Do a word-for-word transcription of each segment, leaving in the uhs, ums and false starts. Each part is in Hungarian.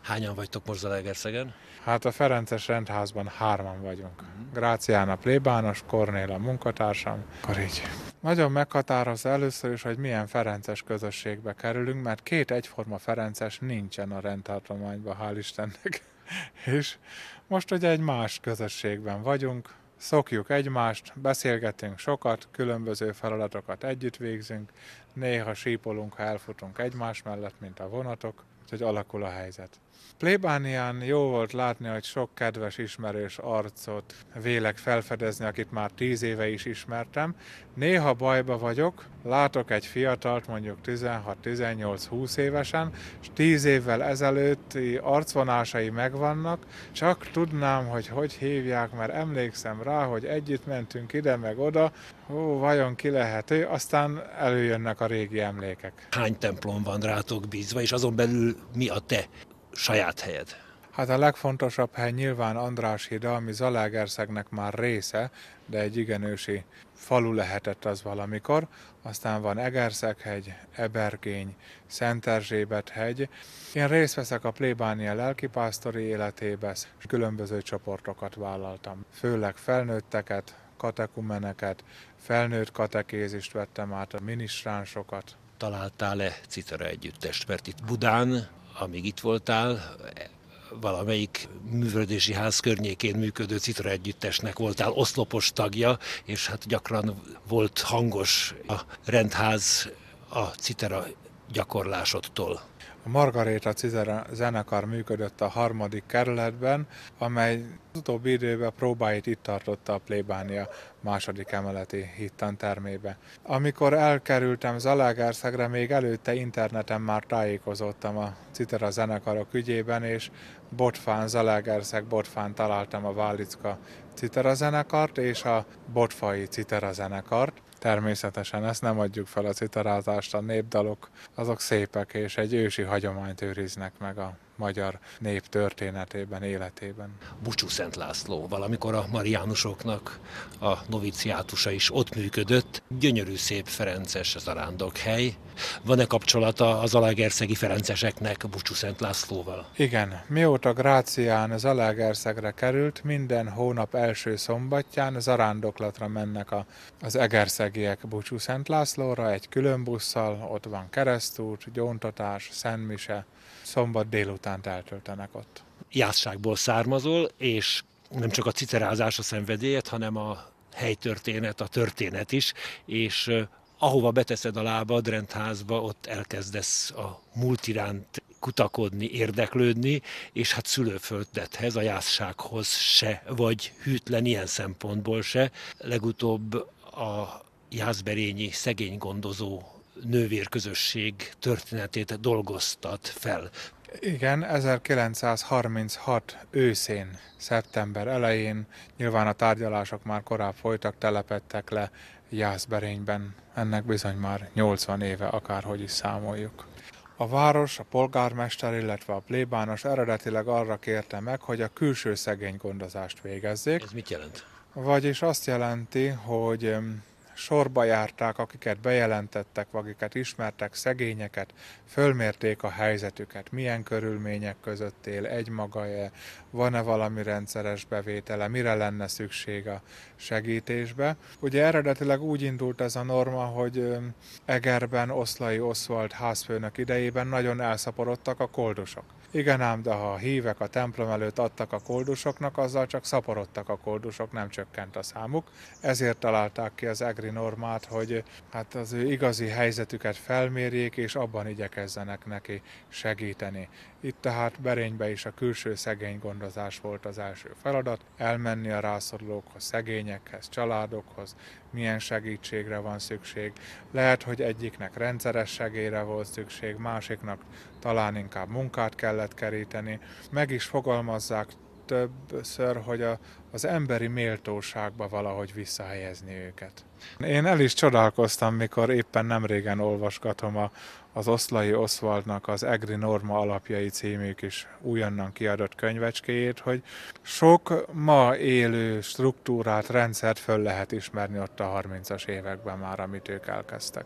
Hányan vagytok most Zalaegerszegen? Hát a Ferences rendházban hárman vagyunk. Grácián plébános, Kornél a munkatársam. Akkor így. Nagyon meghatározza először is, hogy milyen ferences közösségbe kerülünk, mert két egyforma ferences nincsen a rendtartományban, hál' Istennek. És most ugye egy más közösségben vagyunk, szokjuk egymást, beszélgetünk sokat, különböző feladatokat együtt végzünk, néha sípolunk, ha elfutunk egymás mellett, mint a vonatok, úgyhogy alakul a helyzet. Plébánián jó volt látni, hogy sok kedves ismerős arcot vélek felfedezni, akit már tíz éve is ismertem. Néha bajba vagyok, látok egy fiatalt, mondjuk tizenhat, tizennyolc, húsz évesen, és tíz évvel ezelőtti arcvonásai megvannak, csak tudnám, hogy hogy hívják, mert emlékszem rá, hogy együtt mentünk ide meg oda, ó, vajon ki lehet ő, aztán előjönnek a régi emlékek. Hány templom van rátok bízva, és azon belül mi a te saját helyed? Hát a legfontosabb hely nyilván Andrássy-híd, ami Zalaegerszegnek már része, de egy igen ősi falu lehetett az valamikor. Aztán van Egerszeghegy, Ebergény, Szent Erzsébet-hegy. Én részt veszek a plébánia lelkipásztori életébe, különböző csoportokat vállaltam. Főleg felnőtteket, katekumeneket, felnőtt katekézist vettem át, a minisztránsokat. Találtál-e citera együttest? Mert itt Budán, amíg itt voltál, valamelyik művelődési ház környékén működő citera együttesnek voltál oszlopos tagja, és hát gyakran volt hangos a rendház a citera gyakorlásodtól. A Margaréta Citera zenekar működött a harmadik kerületben, amely az utóbbi időben próbáit itt tartotta a plébánia második emeleti hittantermébe. Amikor elkerültem Zalaegerszegre, még előtte interneten már tájékozottam a Citera zenekarok ügyében, és Botfán, Zalaegerszeg Botfán találtam a Válicka Citera zenekart és a Botfai Citera zenekart. Természetesen ezt nem adjuk fel a citerázást, a népdalok azok szépek, és egy ősi hagyományt őriznek meg a magyar nép történetében, életében. Bucsú Szent László, valamikor a mariánusoknak a noviciátusa is ott működött. Gyönyörű szép ferences zarándokhely. Van-e kapcsolata az zalaegerszegi ferenceseknek Bucsú Szent Lászlóval? Igen, mióta Grácián Zalaegerszegre került, minden hónap első szombatján zarándoklatra mennek a, az egerszegiek Bucsú Szent Lászlóra egy külön busszal, ott van keresztút, gyóntatás, szentmise, szombat délutánt eltöltenek ott. Jászságból származol, és nem csak a citerázás a szenvedélyed, hanem a helytörténet, a történet is, és uh, ahova beteszed a lábad rendházba, ott elkezdesz a múlt iránt kutakodni, érdeklődni, és hát szülőföldedhez, a jászsághoz se vagy hűtlen ilyen szempontból se. Legutóbb a jászberényi szegénygondozó nővérközösség történetét dolgoztat fel. Igen, ezerkilencszázharminchat őszén, szeptember elején, nyilván a tárgyalások már korább folytak, telepedtek le Jászberényben, ennek bizony már nyolcvan éve, akárhogy is számoljuk. A város, a polgármester, illetve a plébános eredetileg arra kérte meg, hogy a külső szegénygondozást végezzék. Ez mit jelent? Vagyis azt jelenti, hogy sorba járták, akiket bejelentettek, akiket ismertek, szegényeket, fölmérték a helyzetüket, milyen körülmények között él, egymaga-e, van-e valami rendszeres bevétele, mire lenne szükség a segítésbe. Ugye eredetileg úgy indult ez a norma, hogy Egerben Oszlai Oszvald házfőnök idejében nagyon elszaporodtak a koldusok. Igen ám, de ha a hívek a templom előtt adtak a koldusoknak, azzal csak szaporodtak a koldusok, nem csökkent a számuk. Ezért találták ki az egri normát, hogy hát az ő igazi helyzetüket felmérjék, és abban igyekezzenek neki segíteni. Itt tehát Berénybe is a külső szegénygondozás volt az első feladat, elmenni a rászorulókhoz, szegényekhez, családokhoz, milyen segítségre van szükség. Lehet, hogy egyiknek rendszeres segélyre volt szükség, másiknak talán inkább munkát kellett keríteni. Meg is fogalmazzák többször, hogy a, az emberi méltóságba valahogy visszahelyezni őket. Én el is csodálkoztam, mikor éppen nemrégen olvasgatom a, az Oszlai Oszvaldnak az Egri Norma alapjai című kis újonnan kiadott könyvecskéjét, hogy sok ma élő struktúrát, rendszert föl lehet ismerni ott a harmincas években már, amit ők elkezdtek.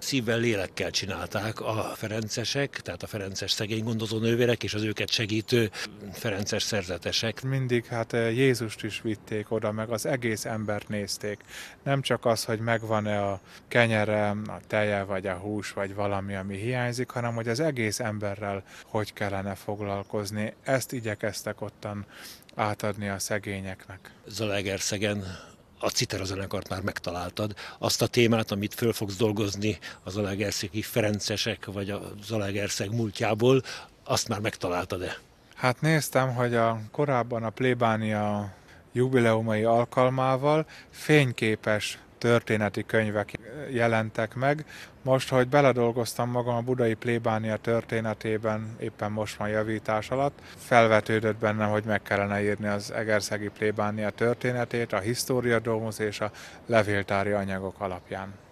Szívvel, lélekkel csinálták a ferencesek, tehát a ferences szegénygondozó nővérek és az őket segítő ferences szerzetesek. Mindig hát Jézust is vitték oda, meg az egész embert nézték. Nem csak az, hogy megvan-e a kenyere, a teje, vagy a hús, vagy valami, ami hiányzik, hanem hogy az egész emberrel hogy kellene foglalkozni. Ezt igyekeztek ottan átadni a szegényeknek. Zalaegerszegen a Citera zenekart már megtaláltad. Azt a témát, amit föl fogsz dolgozni a zalaegerszegi ferencesek, vagy a Zalaegerszeg múltjából, azt már megtaláltad-e? Hát néztem, hogy a korábban a plébánia jubileumai alkalmával fényképes történeti könyvek jelentek meg. Most, hogy beledolgoztam magam a budai plébánia történetében, éppen most van javítás alatt, felvetődött bennem, hogy meg kellene írni az egerszegi plébánia történetét a Historia Domus és a levéltári anyagok alapján.